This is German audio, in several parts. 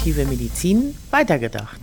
Innovative Medizin weitergedacht.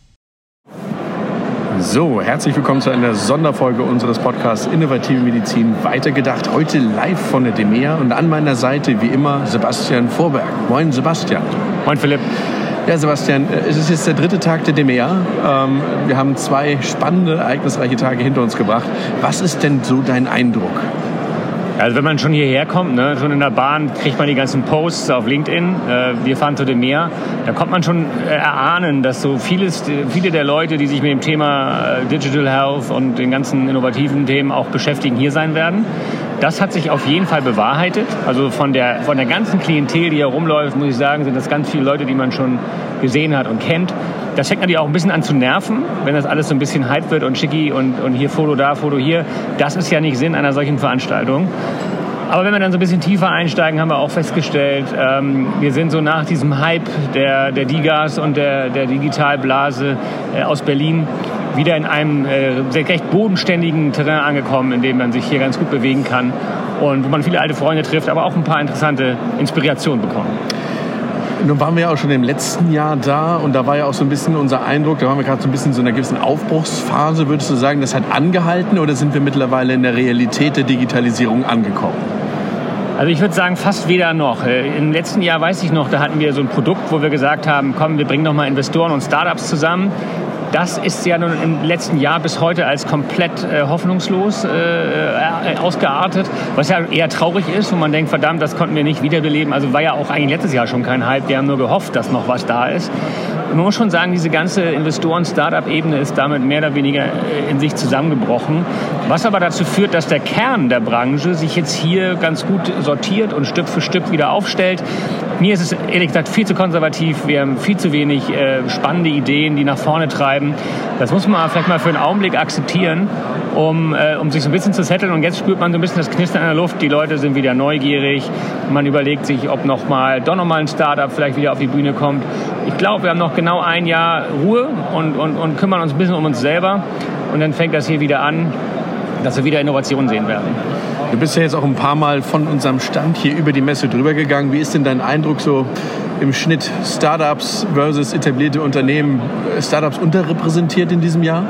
So, herzlich willkommen zu einer Sonderfolge unseres Podcasts Innovative Medizin weitergedacht. Heute live von der DEMEA und an meiner Seite wie immer Sebastian Vorberg. Moin Sebastian. Moin Philipp. Ja Sebastian, es ist jetzt der 3. Tag der DEMEA. Wir haben 2 spannende, ereignisreiche Tage hinter uns gebracht. Was ist denn so dein Eindruck? Also wenn man schon hierher kommt, schon in der Bahn, kriegt man die ganzen Posts auf LinkedIn. Wir fahren zu DEMEA. Da kommt man schon erahnen, dass so viele der Leute, die sich mit dem Thema Digital Health und den ganzen innovativen Themen auch beschäftigen, hier sein werden. Das hat sich auf jeden Fall bewahrheitet. Also von der ganzen Klientel, die hier rumläuft, muss ich sagen, sind das ganz viele Leute, die man schon gesehen hat und kennt. Das fängt natürlich auch ein bisschen an zu nerven, wenn das alles so ein bisschen Hype wird und schicki und hier Foto da, Foto hier. Das ist ja nicht Sinn einer solchen Veranstaltung. Aber wenn wir dann so ein bisschen tiefer einsteigen, haben wir auch festgestellt, wir sind so nach diesem Hype der DIGAs und der Digitalblase aus Berlin wieder in einem recht bodenständigen Terrain angekommen, in dem man sich hier ganz gut bewegen kann und wo man viele alte Freunde trifft, aber auch ein paar interessante Inspirationen bekommt. Nun waren wir ja auch schon im letzten Jahr da und da war ja auch so ein bisschen unser Eindruck, da waren wir gerade so ein bisschen in so einer gewissen Aufbruchsphase. Würdest du sagen, das hat angehalten oder sind wir mittlerweile in der Realität der Digitalisierung angekommen? Also ich würde sagen, fast weder noch. Im letzten Jahr, weiß ich noch, da hatten wir so ein Produkt, wo wir gesagt haben, komm, wir bringen nochmal Investoren und Startups zusammen. Das ist ja nun im letzten Jahr bis heute als komplett hoffnungslos ausgeartet, was ja eher traurig ist, wo man denkt, verdammt, das konnten wir nicht wiederbeleben. Also war ja auch eigentlich letztes Jahr schon kein Hype, wir haben nur gehofft, dass noch was da ist. Und man muss schon sagen, diese ganze Investoren-Startup-Ebene ist damit mehr oder weniger in sich zusammengebrochen, was aber dazu führt, dass der Kern der Branche sich jetzt hier ganz gut sortiert und Stück für Stück wieder aufstellt. Mir ist es ehrlich gesagt viel zu konservativ, wir haben viel zu wenig spannende Ideen, die nach vorne treiben. Das muss man vielleicht mal für einen Augenblick akzeptieren, um sich so ein bisschen zu setteln. Und jetzt spürt man so ein bisschen das Knistern in der Luft. Die Leute sind wieder neugierig. Man überlegt sich, ob doch nochmal ein Startup vielleicht wieder auf die Bühne kommt. Ich glaube, wir haben noch genau ein Jahr Ruhe und kümmern uns ein bisschen um uns selber. Und dann fängt das hier wieder an, dass wir wieder Innovationen sehen werden. Du bist ja jetzt auch ein paar Mal von unserem Stand hier über die Messe drüber gegangen. Wie ist denn dein Eindruck so im Schnitt Startups versus etablierte Unternehmen? Startups unterrepräsentiert in diesem Jahr?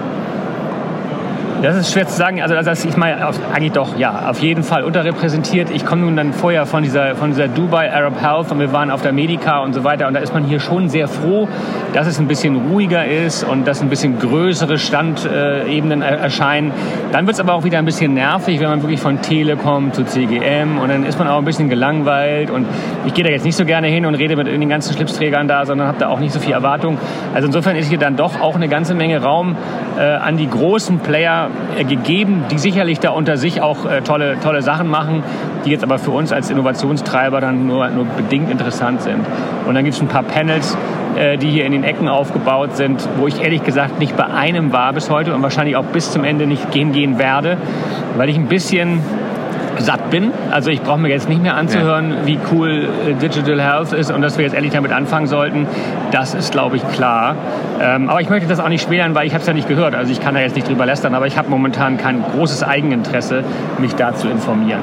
Das ist schwer zu sagen. Also ich meine, eigentlich doch, ja, auf jeden Fall unterrepräsentiert. Ich komme nun dann vorher von dieser Dubai Arab Health und wir waren auf der Medica und so weiter. Und da ist man hier schon sehr froh, dass es ein bisschen ruhiger ist und dass ein bisschen größere Standebenen erscheinen. Dann wird es aber auch wieder ein bisschen nervig, wenn man wirklich von Telekom zu CGM und dann ist man auch ein bisschen gelangweilt. Und ich gehe da jetzt nicht so gerne hin und rede mit den ganzen Schlipsträgern da, sondern habe da auch nicht so viel Erwartung. Also insofern ist hier dann doch auch eine ganze Menge Raum an die großen Player gegeben, die sicherlich da unter sich auch tolle Sachen machen, die jetzt aber für uns als Innovationstreiber dann nur bedingt interessant sind. Und dann gibt es ein paar Panels, die hier in den Ecken aufgebaut sind, wo ich ehrlich gesagt nicht bei einem war bis heute und wahrscheinlich auch bis zum Ende nicht gehen werde, weil ich ein bisschen satt bin. Also ich brauche mir jetzt nicht mehr anzuhören, wie cool Digital Health ist und dass wir jetzt ehrlich damit anfangen sollten. Das ist, glaube ich, klar. Aber ich möchte das auch nicht schmälern, weil ich habe es ja nicht gehört. Also ich kann da jetzt nicht drüber lästern, aber ich habe momentan kein großes Eigeninteresse, mich da zu informieren.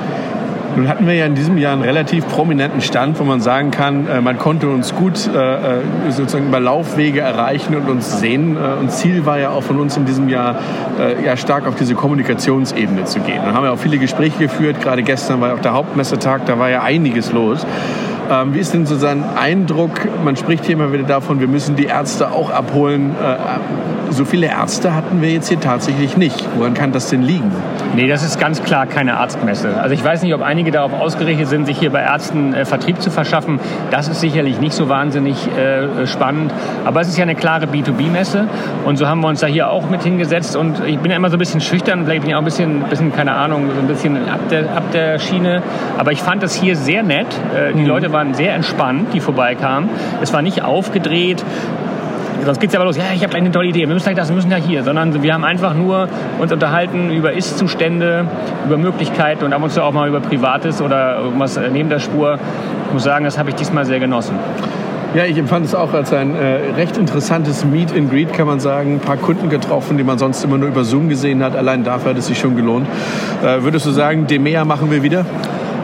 Nun hatten wir ja in diesem Jahr einen relativ prominenten Stand, wo man sagen kann, man konnte uns gut sozusagen über Laufwege erreichen und uns sehen. Und Ziel war ja auch von uns in diesem Jahr stark auf diese Kommunikationsebene zu gehen. Dann haben wir auch viele Gespräche geführt. Gerade gestern war ja auch der Hauptmessetag, da war ja einiges los. Wie ist denn so sein Eindruck? Man spricht hier immer wieder davon, wir müssen die Ärzte auch abholen. So viele Ärzte hatten wir jetzt hier tatsächlich nicht. Woran kann das denn liegen? Nee, das ist ganz klar keine Arztmesse. Also ich weiß nicht, ob einige darauf ausgerichtet sind, sich hier bei Ärzten Vertrieb zu verschaffen. Das ist sicherlich nicht so wahnsinnig spannend. Aber es ist ja eine klare B2B-Messe. Und so haben wir uns da hier auch mit hingesetzt. Und ich bin ja immer so ein bisschen schüchtern. Vielleicht bin ich auch ein bisschen keine Ahnung, so ein bisschen ab der Schiene. Aber ich fand das hier sehr nett. Die Leute waren sehr entspannt, die vorbeikamen. Es war nicht aufgedreht. Sonst geht es ja aber los, ja, ich habe eine tolle Idee, wir müssen das, wir müssen ja hier. Sondern wir haben einfach nur uns unterhalten über Ist-Zustände, über Möglichkeiten und ab und zu auch mal über Privates oder irgendwas neben der Spur. Ich muss sagen, das habe ich diesmal sehr genossen. Ja, ich empfand es auch als ein recht interessantes Meet and Greet, kann man sagen. Ein paar Kunden getroffen, die man sonst immer nur über Zoom gesehen hat. Allein dafür hat es sich schon gelohnt. Würdest du sagen, DEMEA machen wir wieder?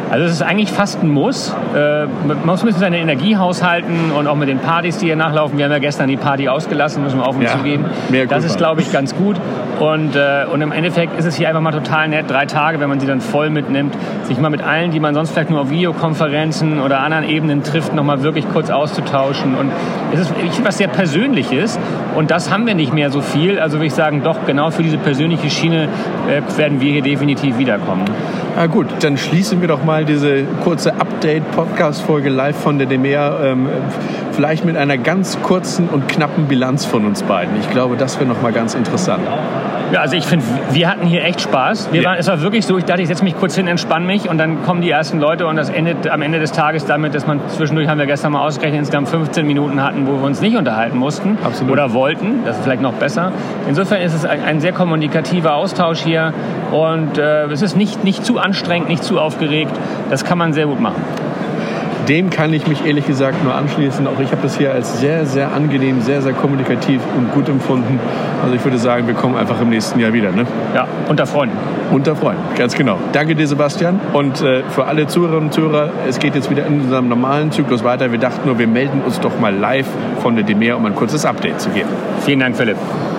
Also es ist eigentlich fast ein Muss. Man muss ein bisschen seine Energie haushalten und auch mit den Partys, die hier nachlaufen. Wir haben ja gestern die Party ausgelassen, müssen wir auf und zu gehen. Das ist, glaube ich, ganz gut. Und im Endeffekt ist es hier einfach mal total nett, 3 Tage, wenn man sie dann voll mitnimmt, sich mal mit allen, die man sonst vielleicht nur auf Videokonferenzen oder anderen Ebenen trifft, nochmal wirklich kurz auszutauschen. Und es ist was sehr Persönliches und das haben wir nicht mehr so viel. Also würde ich sagen, doch, genau für diese persönliche Schiene werden wir hier definitiv wiederkommen. Ja gut, dann schließen wir doch mal diese kurze Update-Podcast-Folge live von der DEMEA vielleicht mit einer ganz kurzen und knappen Bilanz von uns beiden. Ich glaube, das wäre noch mal ganz interessant. Ja, also ich finde, wir hatten hier echt Spaß. Es war wirklich so, ich dachte, ich setze mich kurz hin, entspanne mich und dann kommen die ersten Leute und das endet am Ende des Tages damit, dass man zwischendurch, haben wir gestern mal ausgerechnet, insgesamt 15 Minuten hatten, wo wir uns nicht unterhalten mussten. Absolut. Oder wollten. Das ist vielleicht noch besser. Insofern ist es ein sehr kommunikativer Austausch hier und es ist nicht zu anstrengend, nicht zu aufgeregt. Das kann man sehr gut machen. Dem kann ich mich ehrlich gesagt nur anschließen. Auch ich habe das hier als sehr, sehr angenehm, sehr, sehr kommunikativ und gut empfunden. Also ich würde sagen, wir kommen einfach im nächsten Jahr wieder. Ne? Ja, unter Freunden. Unter Freunden, ganz genau. Danke dir, Sebastian. Und für alle Zuhörerinnen und Zuhörer, es geht jetzt wieder in unserem normalen Zyklus weiter. Wir dachten nur, wir melden uns doch mal live von der DEMEA, um ein kurzes Update zu geben. Vielen Dank, Philipp.